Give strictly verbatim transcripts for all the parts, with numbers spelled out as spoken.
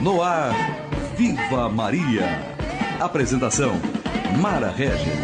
No ar, Viva Maria. Apresentação, Mara Regis.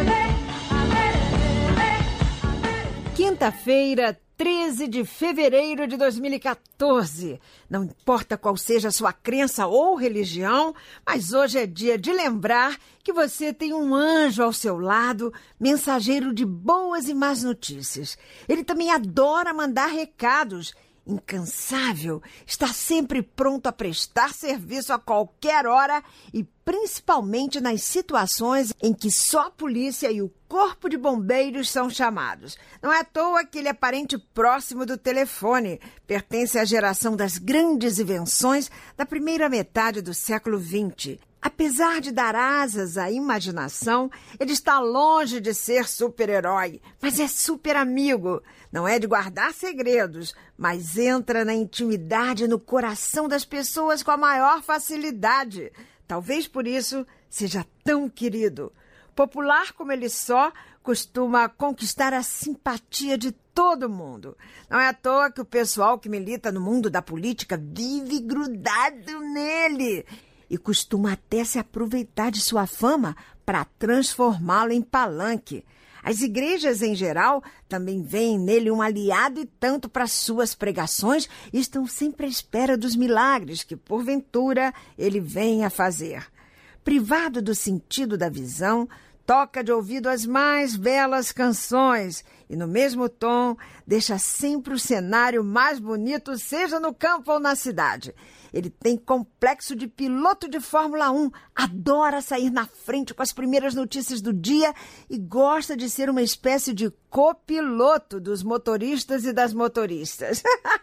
Quinta-feira, treze de fevereiro de dois mil e quatorze. Não importa qual seja a sua crença ou religião, mas hoje é dia de lembrar que você tem um anjo ao seu lado, mensageiro de boas e más notícias. Ele também adora mandar recados. Incansável, está sempre pronto a prestar serviço a qualquer hora e principalmente nas situações em que só a polícia e o corpo de bombeiros são chamados. Não é à toa que ele é parente próximo do telefone, pertence à geração das grandes invenções da primeira metade do século vinte. Apesar de dar asas à imaginação, ele está longe de ser super-herói, mas é super-amigo. Não é de guardar segredos, mas entra na intimidade e no coração das pessoas com a maior facilidade. Talvez por isso seja tão querido. Popular como ele só, costuma conquistar a simpatia de todo mundo. Não é à toa que o pessoal que milita no mundo da política vive grudado nele e costuma até se aproveitar de sua fama para transformá-lo em palanque. As igrejas, em geral, também veem nele um aliado e tanto para suas pregações e estão sempre à espera dos milagres que, porventura, ele venha a fazer. Privado do sentido da visão, toca de ouvido as mais belas canções e, no mesmo tom, deixa sempre o cenário mais bonito, seja no campo ou na cidade. Ele tem complexo de piloto de Fórmula um, adora sair na frente com as primeiras notícias do dia e gosta de ser uma espécie de copiloto dos motoristas e das motoristas.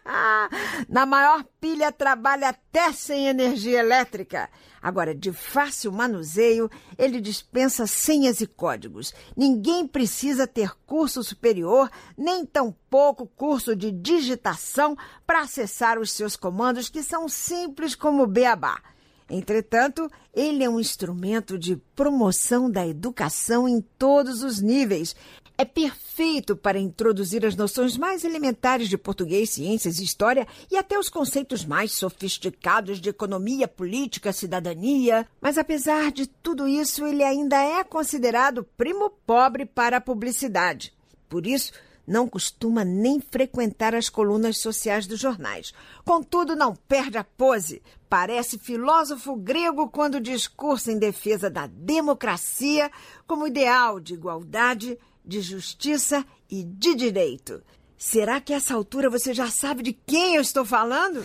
Na maior pilha trabalha até sem energia elétrica. Agora, de fácil manuseio, ele dispensa senhas e códigos. Ninguém precisa ter curso superior, nem tampouco curso de digitação para acessar os seus comandos, que são simples como o beabá. Entretanto, ele é um instrumento de promoção da educação em todos os níveis. É perfeito para introduzir as noções mais elementares de português, ciências, história e até os conceitos mais sofisticados de economia, política, cidadania. Mas apesar de tudo isso, ele ainda é considerado primo pobre para a publicidade. Por isso, não costuma nem frequentar as colunas sociais dos jornais. Contudo, não perde a pose. Parece filósofo grego quando discursa em defesa da democracia como ideal de igualdade, de justiça e de direito. Será que a essa altura você já sabe de quem eu estou falando?